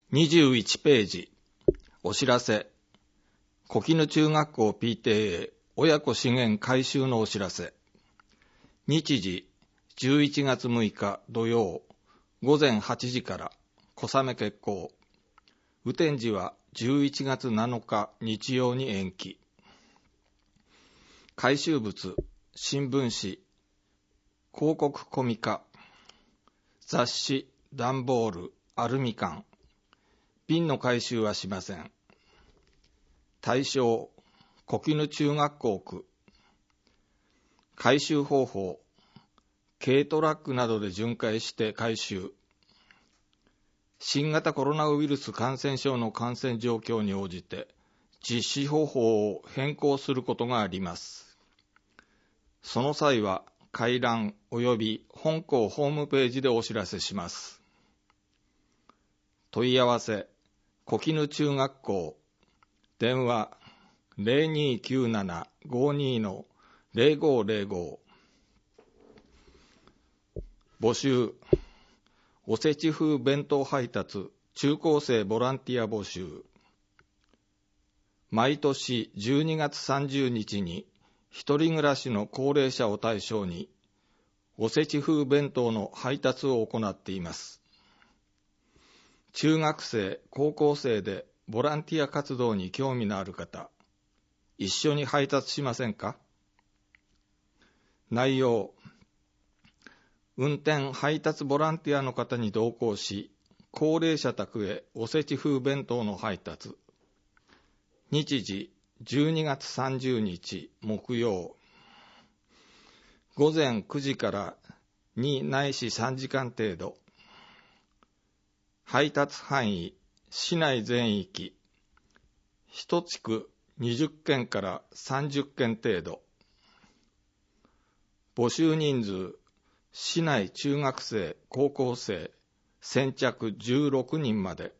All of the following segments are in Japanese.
21ページ、お知らせ。小絹中学校 PTA 親子資源改修のお知らせ。日時、11月6日土曜、午前8時から小雨決行。雨天時は11月7日日曜に延期。改修物、新聞紙、広告コミカ、雑誌、段ボール、アルミ缶。瓶の回収はしません。対象、小絹中学校区。回収方法、軽トラックなどで巡回して回収。新型コロナウイルス感染症の感染状況に応じて実施方法を変更することがあります。その際は回覧及び本校ホームページでお知らせします。問い合わせ、小絹中学校、電話 0297-52-0505 募集、おせち風弁当配達中高生ボランティア募集。毎年12月30日に一人暮らしの高齢者を対象におせち風弁当の配達を行っています。中学生、高校生でボランティア活動に興味のある方、一緒に配達しませんか？内容、運転配達ボランティアの方に同行し、高齢者宅へおせち風弁当の配達。日時、12月30日木曜。午前9時から2ないし3時間程度。配達範囲、市内全域。1地区20件から30件程度。募集人数、市内中学生、高校生、先着16人まで。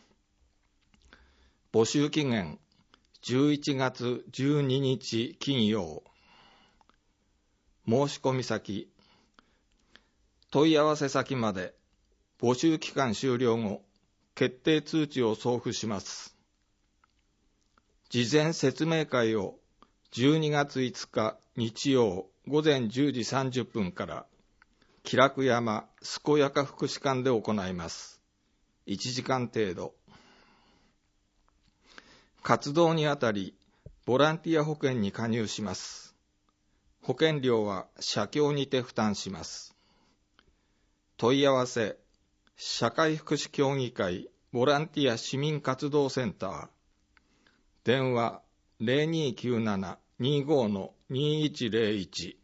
募集期限、11月12日金曜。申し込み先、問い合わせ先まで、募集期間終了後、決定通知を送付します。事前説明会を12月5日日曜午前10時30分から喜楽山健やか福祉館で行います。1時間程度。活動にあたり、ボランティア保険に加入します。保険料は社協にて負担します。問い合わせ、社会福祉協議会ボランティア市民活動センター。電話 0297-25-2101。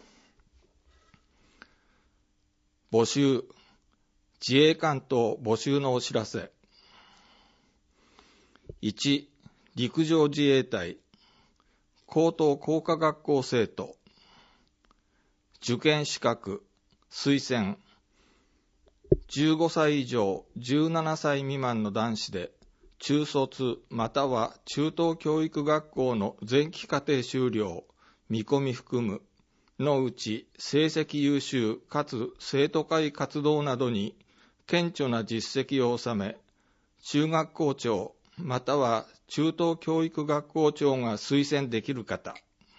募集、自衛官等募集のお知らせ。1、陸上自衛隊、高等工科学校生徒、受験資格、推薦、15歳以上17歳未満の男子で、中卒または中等教育学校の前期課程修了、見込み含むのうち成績優秀かつ生徒会活動などに顕著な実績を収め、中学校長または中等教育学校長が推薦できる方。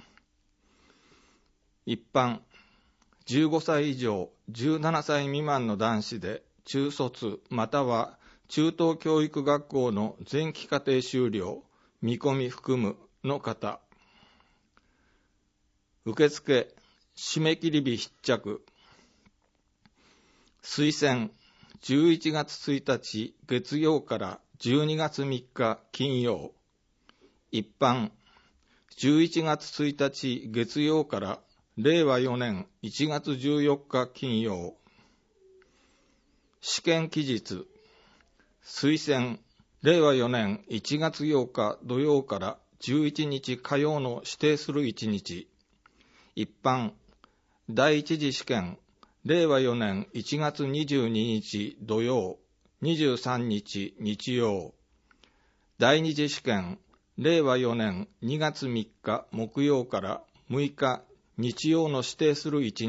一般、15歳以上17歳未満の男子で中卒または中等教育学校の前期課程修了、見込み含むの方。受付、締め切り日必着。推薦、11月1日月曜から12月3日金曜。一般、11月1日月曜から令和4年1月14日金曜。試験期日、推薦、令和4年1月8日土曜から11日火曜の指定する1日。一般、第一次試験、令和4年1月22日土曜、23日日曜。第二次試験、令和4年2月3日木曜から6日日曜の指定する1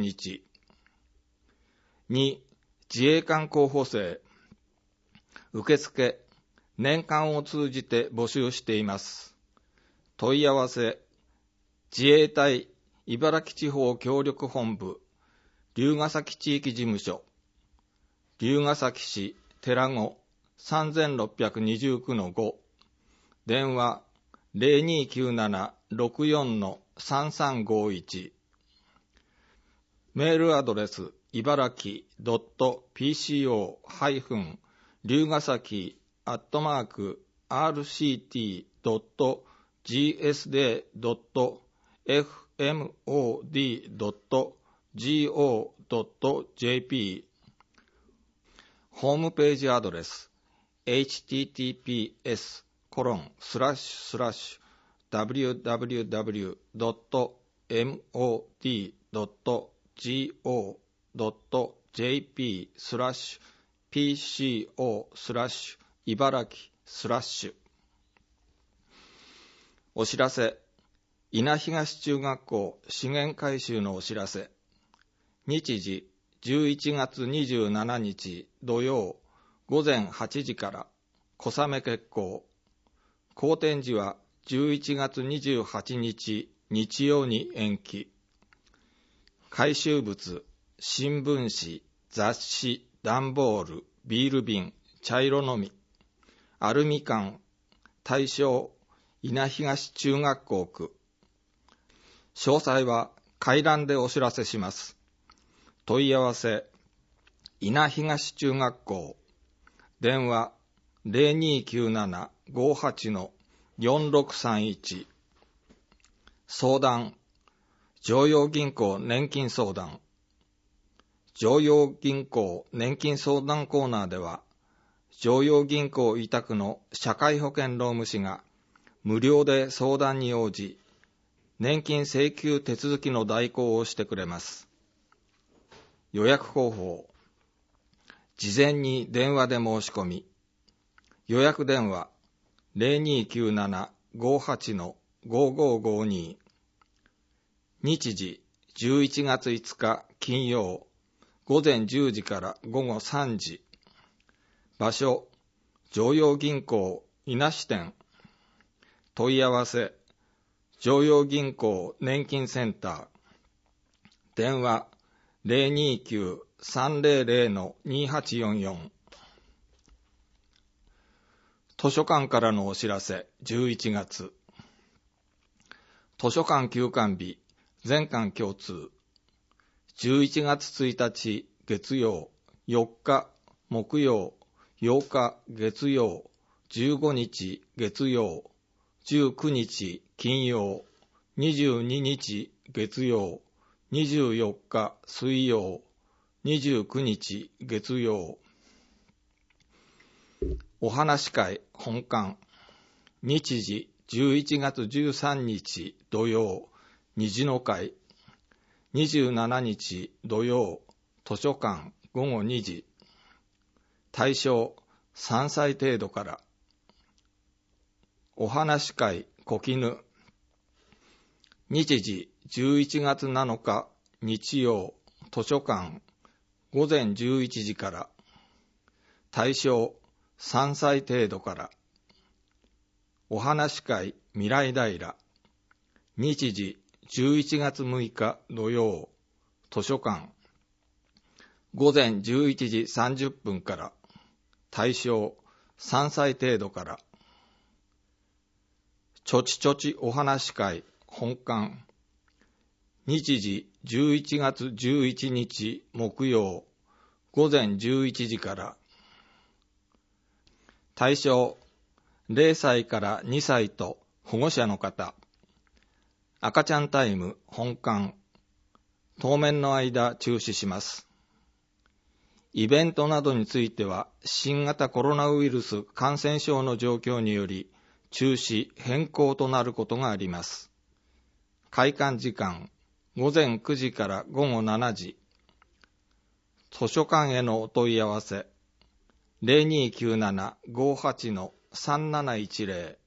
日。2、自衛官候補生。受付、 年間を通じて募集しています。問い合わせ、自衛隊茨城地方協力本部龍ケ崎地域事務所、龍ケ崎市寺子 3629-5、電話 0297-64-3351、メールアドレス茨城 .pco- 龍ケ崎@rct.gsd.fmod.go.jp、 ホームページアドレス https://www.mod.go.jp/pco/茨城/お知らせ、稲東中学校資源回収のお知らせ。日時11月27日土曜午前8時から小雨決行。公展時は11月28日日曜に延期。回収物、新聞紙、雑誌、段ボール、ビール瓶、茶色のみ、アルミ缶、対象、稲東中学校区。詳細は回覧でお知らせします。問い合わせ、稲東中学校。電話、0297-58-4631。相談、常陽銀行年金相談。常陽銀行年金相談コーナーでは、常陽銀行委託の社会保険労務士が無料で相談に応じ、年金請求手続きの代行をしてくれます。予約方法、事前に電話で申し込み、予約電話 0297-58-5552、日時11月5日金曜午前10時から午後3時、場所、常陽銀行稲支店。問い合わせ、常陽銀行年金センター。電話 029-300-2844。図書館からのお知らせ。11月図書館休館日全館共通。11月1日月曜、4日木曜、8日月曜、15日月曜、19日金曜、22日月曜、24日水曜、29日月曜。お話会本館。日時11月13日土曜、虹の会。27日土曜、図書館午後2時。対象3歳程度から。お話会小絹。日時11月7日日曜、図書館午前11時から。対象3歳程度から。お話会未来平。日時11月6日土曜、図書館午前11時30分から。対象3歳程度から。ちょちちょちお話会本館。日時11月11日木曜午前11時から。対象0歳から2歳と保護者の方。赤ちゃんタイム本館。当面の間中止します。イベントなどについては新型コロナウイルス感染症の状況により中止変更となることがあります。開館時間午前9時から午後7時。図書館へのお問い合わせ 0297-58-3710